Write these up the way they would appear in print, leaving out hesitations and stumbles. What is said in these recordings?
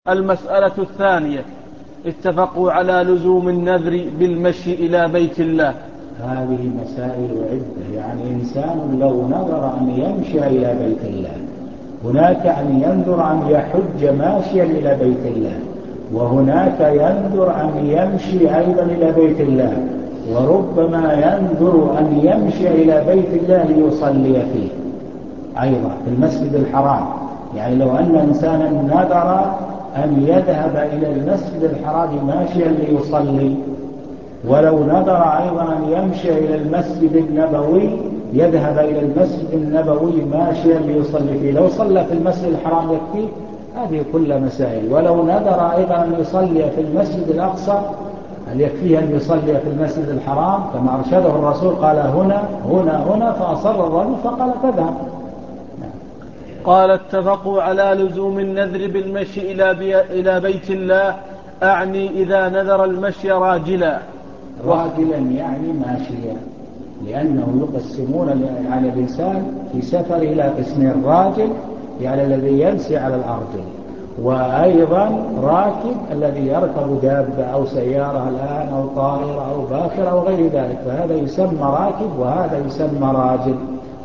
المسألة الثانية: اتفقوا على لزوم النذر بالمشي إلى بيت الله. هذه مسائل عدة، يعني إنسان لو نذر أن يمشي إلى بيت الله، هناك أن ينذر أن يحج ماشيا إلى بيت الله، وهناك ينذر أن يمشي أيضا إلى بيت الله، وربما ينذر أن يمشي إلى بيت الله ليصلي فيه أيضا في المسجد الحرام. يعني لو أن إنسانا نذر أن يذهب إلى المسجد الحرام ماشيا ليصلي، ولو نذر أيضا أن يمشي إلى المسجد النبوي، يذهب إلى المسجد النبوي ماشيا ليصلي فيه، لو صلى في المسجد الحرام يكفيه. هذه كلها مسائل. ولو نذر أيضا أن يصلي في المسجد الأقصى، هل يكفيه أن يصلي في المسجد الحرام كما أرشده الرسول؟ قال هنا هنا هنا، فأصر الرجل فقال فاذهب. قال: اتفقوا على لزوم النذر بالمشي إلى بيت الله، أعني إذا نذر المشي راجلا يعني ماشيا، لأنه يقسمون على الإنسان في سفر إلى قسمين: راجل يعني الذي يمشي على الأرجل، وأيضا راكب الذي يركب دابة أو سيارة الآن أو طائرة أو باخرة أو غير ذلك، فهذا يسمى راكب وهذا يسمى راجل.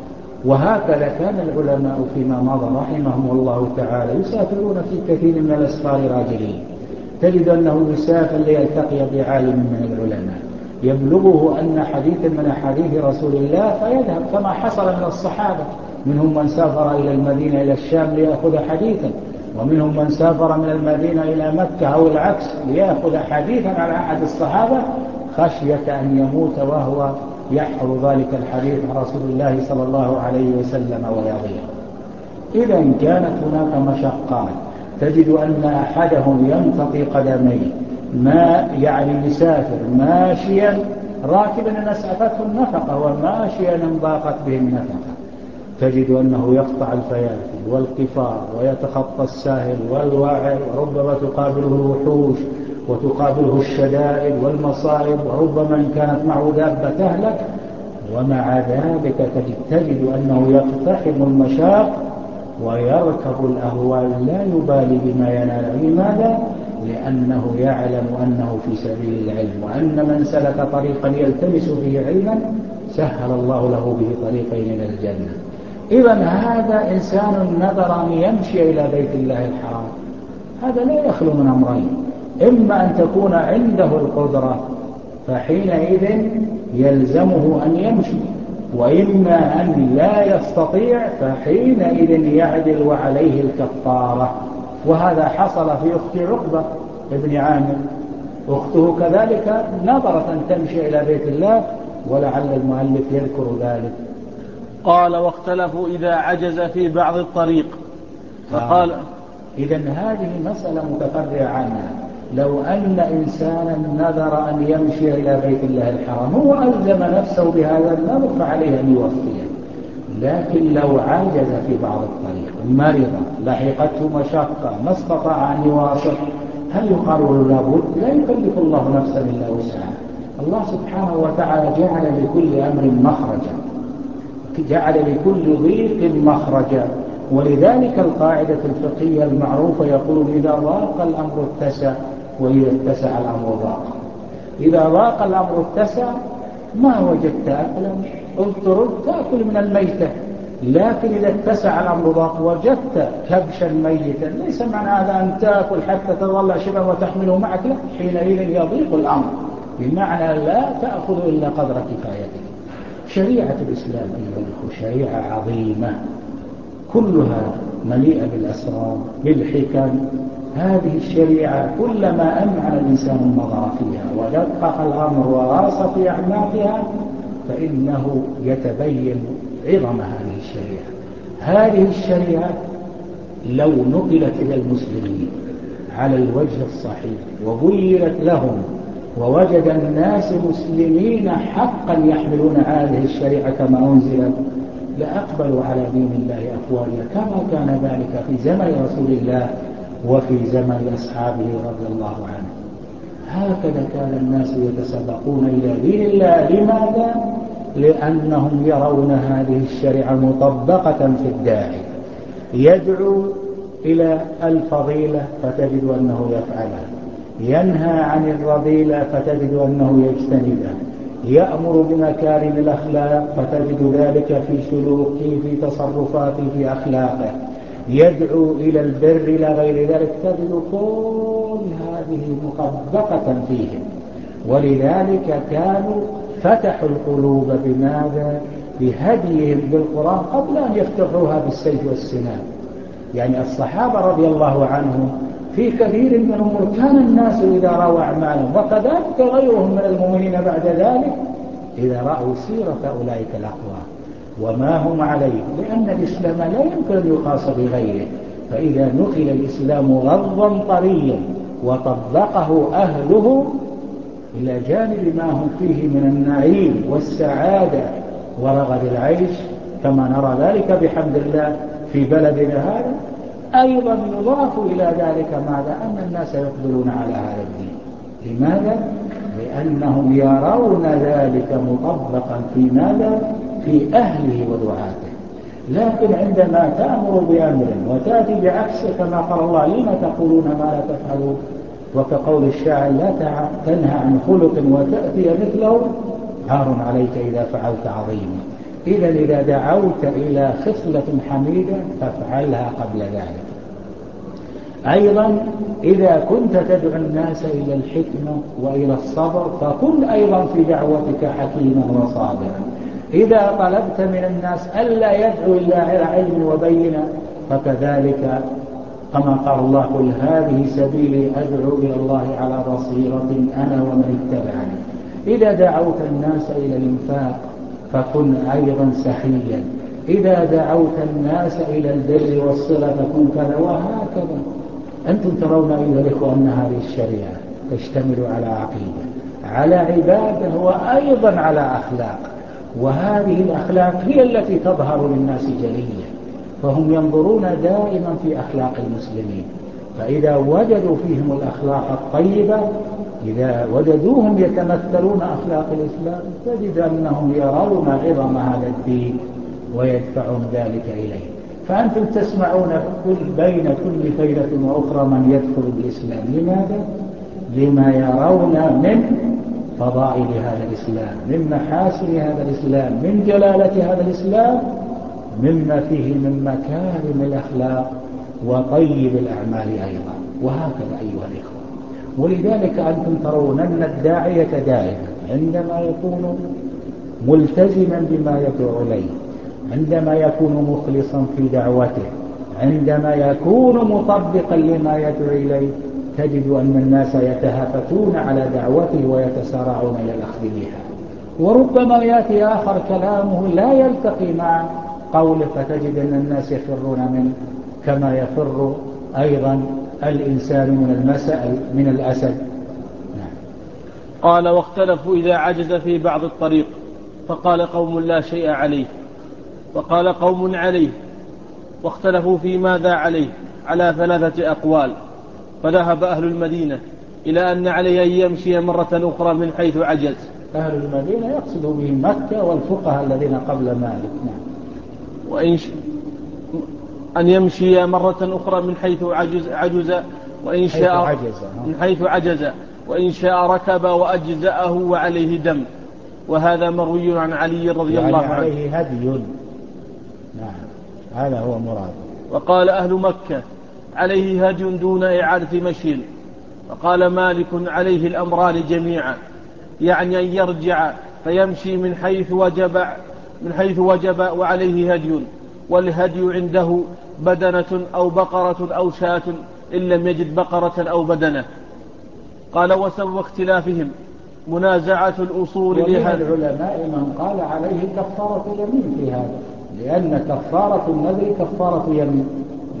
وهكذا كان العلماء فيما مضى رحمهم الله تعالى يسافرون في كثير من الأسفار راجلين. تجد أنه يسافر ليلتقي بعالم من العلماء، يبلغه أن حديثا من حديث رسول الله فيذهب، كما حصل من الصحابة. منهم من سافر إلى المدينة إلى الشام ليأخذ حديثا، ومنهم من سافر من المدينة إلى مكة أو العكس ليأخذ حديثا على أحد الصحابة، خشية أن يموت وهو يحفظ ذلك الحديث عن رسول الله صلى الله عليه وسلم ويضيع. إذا كانت هناك مشقات. تجد أن أحدهم يمتطي قدميه، ما يعني يسافر ماشيا، راكبا أن أسعفته النفقة، وماشيا ان ضاقت به النفقة. تجد أنه يقطع الفيافي والقفار ويتخطى الساهل والواعر، وربما تقابله الوحوش وتقابله الشدائد والمصائب، وربما إن كانت معه دابة تهلك. ومع ذلك تجد أنه يقتحم المشاق ويركب الأهوال لا يبالي بما ينال. لماذا؟ لأنه يعلم أنه في سبيل العلم، وأن من سلك طريقا يلتمس فيه علما سهل الله له به طريقين إلى الجنة. إذا هذا إنسان نذر أن يمشي إلى بيت الله الحرام، هذا لا يخلو من أمرين: إما أن تكون عنده القدرة فحينئذ يلزمه أن يمشي، وإما أن لا يستطيع فحينئذ يعدل وعليه الكفارة. وهذا حصل في أخت عقبة ابن عامر، أخته كذلك نظرت أن تمشي إلى بيت الله، ولعل المؤلف يذكر ذلك. قال: واختلفوا إذا عجز في بعض الطريق، فقال إذن هذه مسألة متفرعة عنها. لو أن إنسانا نذر أن يمشي إلى بيت الله الحرام، هو ألزم نفسه بهذا النذر فعليه أن يوفيه. لكن لو عجز في بعض الطريق، مرض، لحقته مشقة، ما استطاع أن يواصل، هل يقال له لابد؟ لا يكلف الله نفسا إلا وسعها. الله سبحانه وتعالى جعل لكل أمر مخرجا، جعل لكل ضيق مخرجا. ولذلك القاعدة الفقهية المعروفة يقول: إذا ضاق الأمر اتسع، وإذا اتسع الأمر ضاق. إذا ضاق الأمر اتسع، ما وجدت أكلا اضطررت تأكل من الميتة. لكن إذا اتسع الأمر ضاق، وجدت كبشا ميتا، ليس معنى هذا أن تأكل حتى تظل شبا وتحمله معك، لا، حينئذ يضيق الأمر، بمعنى لا تأخذ إلا قدر كفايتك. شريعة الإسلام أيها الأخوة شريعة عظيمة، كلها مليئة بالأسرار بالحكم. هذه الشريعة كلما أمعن الإنسان النظر فيها ودقق الأمر وغاص في أعماقها، فإنه يتبين عظم هذه الشريعة. هذه الشريعة لو نقلت إلى المسلمين على الوجه الصحيح وبينت لهم، ووجد الناس مسلمين حقا يحملون هذه الشريعة كما أنزلت، لأقبلوا على دين الله أفواجا، كما كان ذلك في زمن رسول الله وفي زمن أصحابه رضي الله عنهم. هكذا كان الناس يتسابقون إلى دين الله. لماذا؟ لأنهم يرون هذه الشريعة مطبقة في الداعي، يدعو إلى الفضيلة فتجد أنه يفعلها، ينهى عن الرذيلة فتجد أنه يجتنبها، يأمر بمكارم الأخلاق فتجد ذلك في سلوكه، في تصرفاته، في أخلاقه، يدعو إلى البر إلى غير ذلك، تجد كل هذه مطبقة فيهم. ولذلك كانوا فتحوا القلوب بماذا؟ بهديهم بالقرآن قبل أن يفتحوها بالسيف والسنان. يعني الصحابة رضي الله عنهم في كثير من الأمور كان الناس إذا رأوا أعمالهم، وكذلك غيرهم من المؤمنين بعد ذلك، إذا رأوا سيرة أولئك الأقوام وما هم عليه، لأن الإسلام لا يمكن أن يقاس بغيره. فإذا نقل الإسلام غضا طريا وطبقه أهله إلى جانب ما هم فيه من النعيم والسعادة ورغد العيش، كما نرى ذلك بحمد الله في بلدنا هذا، أيضا يضاف إلى ذلك ماذا؟ أن الناس يقبلون على هذا الدين. لماذا؟ لأنهم يرون ذلك مطبقا في ماذا؟ في أهله ودعاته. لكن عندما تأمر بأمر وتأتي بعكسه كما قال الله: لما تقولون ما لا تفعلون؟ وكقول الشاعر: لا تنهى عن خلق وتأتي مثله، عار عليك إذا فعلت عظيما. إذا دعوت إلى خصلة حميدة فافعلها قبل ذلك. أيضا إذا كنت تدعو الناس إلى الحكمة وإلى الصبر فكن أيضا في دعوتك حكيما وصابرا. إذا طلبت من الناس ألا يدعو إلا على علم وبينة فكذلك كما قال الله: قل هذه سبيلي أدعو إلى الله على بصيرة أنا ومن اتبعني. إذا دعوت الناس إلى الإنفاق فكن أيضا سخيا. إذا دعوت الناس إلى البر والصلة فكن كذا، وهكذا. أنتم ترون أيها الإخوة أن هذه الشريعة تشتمل على عقيدة، على عبادة، وأيضا على أخلاق، وهذه الأخلاق هي التي تظهر للناس جليا، فهم ينظرون دائما في أخلاق المسلمين، فإذا وجدوا فيهم الأخلاق الطيبة، إذا وجدوهم يتمثلون أخلاق الإسلام، تجد أنهم يرون عظم هذا الدين ويدفعون ذلك إليه. فأنتم تسمعون بين كل فيلة وأخرى من يدخل الإسلام. لماذا؟ لما يرون من فضائل هذا الإسلام، من محاسن هذا الإسلام، من جلالة هذا الإسلام، مما فيه من مكارم الأخلاق وطيب الأعمال أيضا. وهكذا أيها الإخوة. ولذلك أنتم ترون أن الداعية دائما عندما يكون ملتزما بما يدعو إليه، عندما يكون مخلصا في دعوته، عندما يكون مطبقا لما يدعو إليه، تجد أن الناس يتهافتون على دعوته ويتسارعون إلى الأخذ بها. وربما يأتي آخر كلامه لا يلتقي مع قوله، فتجد أن الناس يفرون منه كما يفر أيضا الإنسان من الأسد. نعم. قال: واختلفوا إذا عجز في بعض الطريق، فقال قوم لا شيء عليه، وقال قوم عليه، واختلفوا في ماذا عليه على 3 أقوال. فذهب أهل المدينة إلى أن عليه أن يمشي مرة أخرى من حيث عجز. أهل المدينة يقصد بهم مكة والفقهاء الذين قبل مالك. نعم. أن يمشي مرة أخرى من حيث عجز وإن شاء من حيث عجز، وإن شاء ركب وأجزأه وعليه دم. وهذا مروي عن علي رضي الله عنه. عليه هدي. نعم، هذا هو مراد. وقال أهل مكة: عليه هدي دون إعادة مشي. وقال مالك: عليه الأمران جميعا، يعني أن يرجع فيمشي من حيث وجب وعليه هدي، والهدي عنده بدنة أو بقرة أو شاة إن لم يجد بقرة أو بدنة. قال: وسبب اختلافهم منازعة الأصول ومن العلماء من قال عليه كفارة يمين في هذا، لأن كفارة النذر كفارة يمين.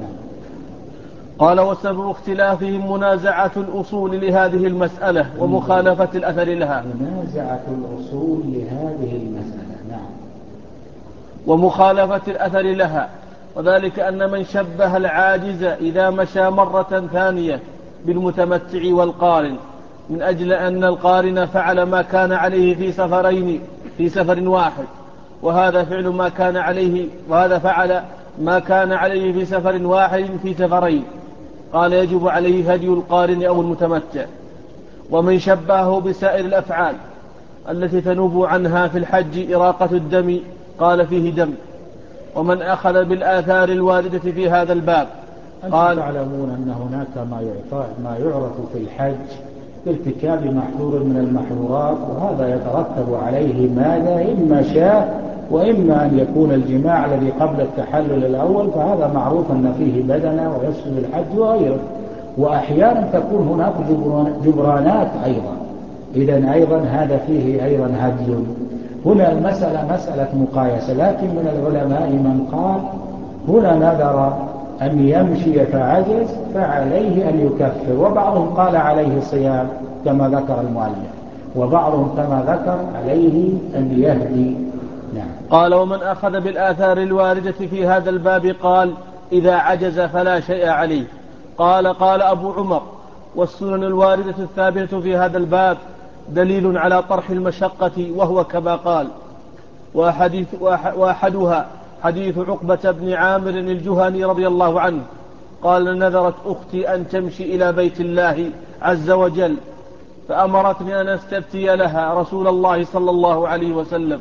قال: وسبب اختلافهم منازعة الأصول لهذه المسألة ومخالفة الأثر لها. منازعة الأصول لهذه المسألة. نعم. ومخالفة الأثر لها، وذلك أن من شبه العاجز إذا مشى مرة ثانية بالمتمتع والقارن، من أجل أن القارن فعل ما كان عليه في سفر واحد، وهذا فعل ما كان عليه، وهذا فعل ما كان عليه في سفر واحد في سفرين. قال يجب عليه هدي القارن أو المتمتع. ومن شبهه بسائر الأفعال التي تنوب عنها في الحج إراقة الدم قال فيه دم. ومن أخذ بالآثار الواردة في هذا الباب أنتم تعلمون أن هناك ما يعرف في الحج بارتكاب محظور من المحظورات، وهذا يترتب عليه ماذا؟ إما شاء وإما أن يكون الجماع الذي قبل التحلل الأول، فهذا معروف أن فيه بدنة ويسجد الحج وغيره. وأحيانا تكون هناك جبرانات أيضا، إذن أيضا هذا فيه أيضا هدي. هنا المسألة مسألة مقايسة، لكن من العلماء من قال هنا نذر أن يمشي فعجز فعليه أن يكفر، وبعضهم قال عليه صيام كما ذكر المؤلف، وبعضهم كما ذكر عليه أن يهدي. نعم. قال ومن أخذ بالآثار الواردة في هذا الباب قال إذا عجز فلا شيء عليه. قال أبو عمر والسنن الواردة الثابتة في هذا الباب دليل على طرح المشقة، وهو كما قال. وأحدها حديث عقبة بن عامر الجهني رضي الله عنه قال نذرت أختي أن تمشي إلى بيت الله عز وجل فأمرتني أن استفتي لها رسول الله صلى الله عليه وسلم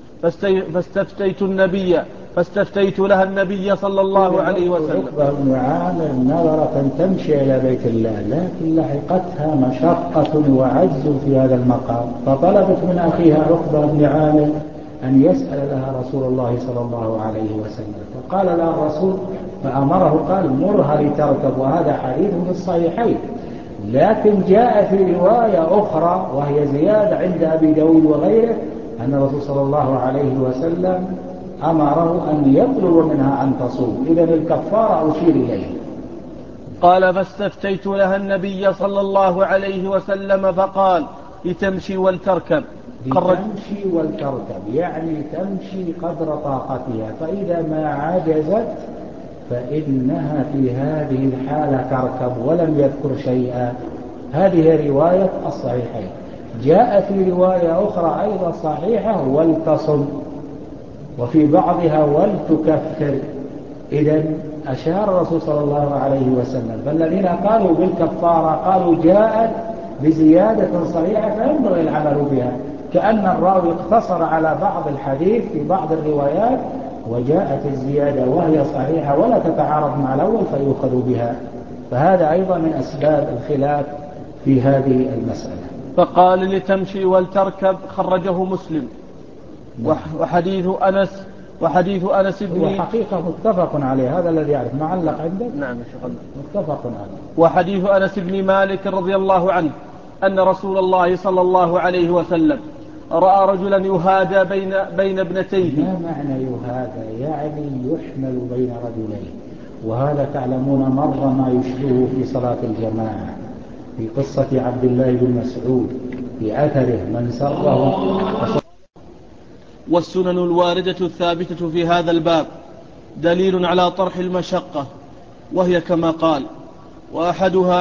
فاستفتيت لها النبي صلى الله عليه وسلم. عقبة بن عامر نذرت أن تمشي إلى بيت الله، لكن لحقتها مشقة وعجز في هذا المقام، فطلبت من أخيها عقبة بن عامر أن يسأل لها رسول الله صلى الله عليه وسلم، فقال لها الرسول فأمره قال مرها لتركب، وهذا حديث في الصحيحين. لكن جاء في رواية أخرى وهي زيادة عند أبي داود وغيره أن الرسول صلى الله عليه وسلم أمره أن يطلب منها أن تصوم. إذن الكفارة أشير إليه. قال فاستفتيت لها النبي صلى الله عليه وسلم فقال لتمشي ولتركب. لتمشي ولتركب يعني تمشي قدر طاقتها، فإذا ما عجزت فإنها في هذه الحالة تركب، ولم يذكر شيئا. هذه رواية الصحيحين. جاء في رواية أخرى أيضا صحيحة ولتصم، وفي بعضها ولتكفر. إذن أشار الرسول صلى الله عليه وسلم، فالذين قالوا بالكفارة قالوا جاءت بزيادة صحيحة فينبغي العمل بها، كأن الراوي اقتصر على بعض الحديث في بعض الروايات وجاءت الزيادة وهي صحيحة ولا تتعارض مع الأول فيؤخذ بها. فهذا أيضا من أسباب الخلاف في هذه المسألة. فقال لتمشي ولتركب خرجه مسلم. وحديث أنس بن وحقيقة متفق عليه، هذا الذي يعرف معلق عندك. نعم متفق عليه. وحديث أنس بن مالك رضي الله عنه أن رسول الله صلى الله عليه وسلم رأى رجلا يهادى بين ابنتيه. ما معنى يهادى؟ يعني يحمل بين رجلين، وهذا تعلمون مر ما يشبهه في صلاة الجماعة في قصة عبد الله بن مسعود في أثره من سره. والسنن الواردة الثابتة في هذا الباب دليل على طرح المشقة، وهي كما قال. وأحدها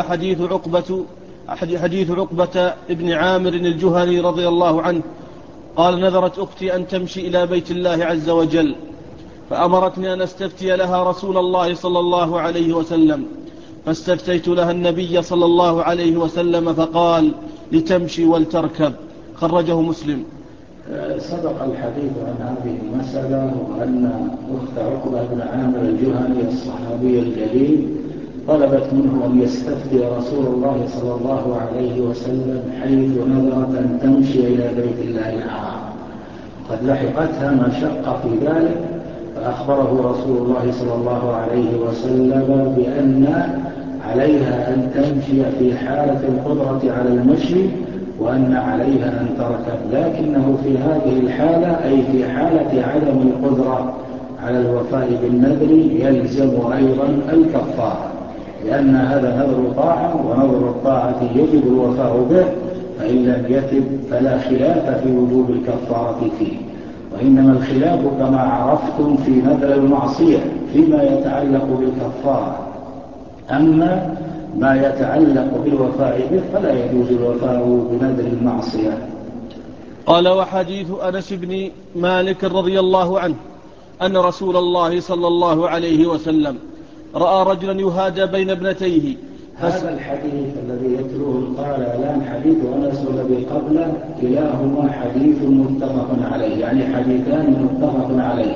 حديث عقبة بن عامر الجهني رضي الله عنه قال نذرت أختي أن تمشي إلى بيت الله عز وجل فأمرتني أن استفتي لها رسول الله صلى الله عليه وسلم فاستفتيت لها النبي صلى الله عليه وسلم فقال لتمشي ولتركب. خرجه مسلم. سبق الحديث عن هذه المسألة، وأن أخت عقبة بن عامر الجهني الصحابي الجليل طلبت منه أن يستفتي رسول الله صلى الله عليه وسلم حيث نذرت أن تمشي إلى بيت الله الحرام، قد لحقتها مشقة في ذلك، فأخبره رسول الله صلى الله عليه وسلم بأن عليها أن تمشي في حالة القدرة على المشي، وأن عليها أن تركب، لكنه في هذه الحالة أي في حالة عدم القدرة على الوفاء بالنذر يلزم أيضا الكفارة، لأن هذا نذر طاعة، ونذر الطاعة يجب الوفاء به، فإن لم يتب فلا خلاف في وجوب الكفارة فيه. وإنما الخلاف كما عرفتم في نذر المعصية فيما يتعلق بالكفارة، أما ما يتعلق بالوفاء به فلا يجوز الوفاء بنذر المعصية. قال وحديث أنس بن مالك رضي الله عنه أن رسول الله صلى الله عليه وسلم رأى رجلا يهادى بين ابنتيه. هذا الحديث الذي يتلوه قال الآن حديث أنس والذي قبله كلاهما حديث متفق عليه، يعني حديثان متفق عليه.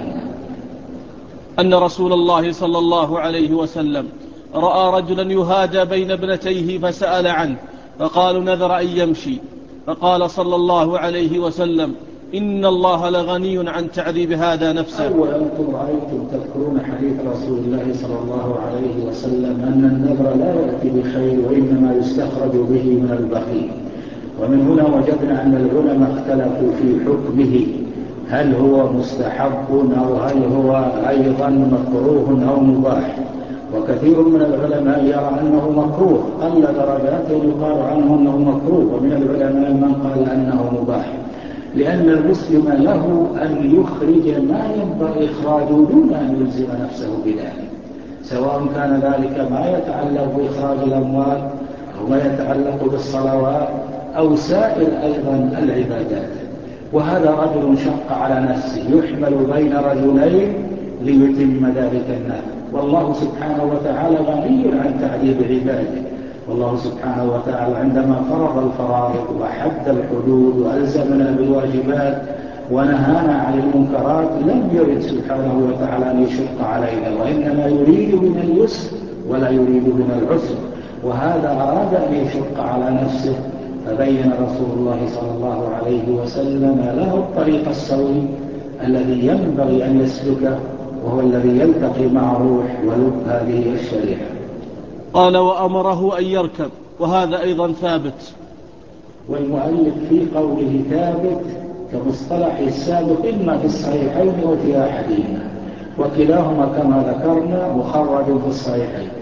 أن رسول الله صلى الله عليه وسلم رأى رجلا يهادى بين ابنتيه فسأل عنه فقالوا نذر أن يمشي، فقال صلى الله عليه وسلم إن الله لغني عن تعذيب هذا نفسه. أولا أنتم رأيتم تذكرون حديث رسول الله صلى الله عليه وسلم أن النذر لا يأتي بخير وإنما يستخرج به من البخيل، ومن هنا وجدنا أن العلماء اختلفوا في حكمه، هل هو مستحب أو هل هو أيضا مكروه أو مباح. وكثير من العلماء يرى أنه مكروه، قل درجاته يقال عنه أنه مكروه، ومن العلماء من قال أنه مباح، لأن المسلم له أن يخرج ما ينبغي إخراجه دون أن يلزم نفسه بذلك، سواء كان ذلك ما يتعلق بإخراج الأموال أو ما يتعلق بالصلوات أو سائر أيضا العبادات. وهذا رجل شق على نفسه يحمل بين رجلين ليتم ذلك النذر، والله سبحانه وتعالى غني عن تعذيب عباده. والله سبحانه وتعالى عندما فرض الفرائض وحد الحدود وألزمنا بالواجبات ونهانا عن المنكرات لم يرد سبحانه وتعالى أن يشق علينا، وإنما يريد بنا اليسر ولا يريد بنا العسر، وهذا أراد أن يشق على نفسه، فبين رسول الله صلى الله عليه وسلم له الطريق السوي الذي ينبغي أن يسلكه، وهو الذي يلتقي مع روح ولب هذه الشريعة. قال وأمره أن يركب، وهذا أيضا ثابت. والمؤلف في قوله ثابت كمصطلح السابق إما في الصحيحين أو في أحدهما، وكلاهما كما ذكرنا مخرج في الصحيحين.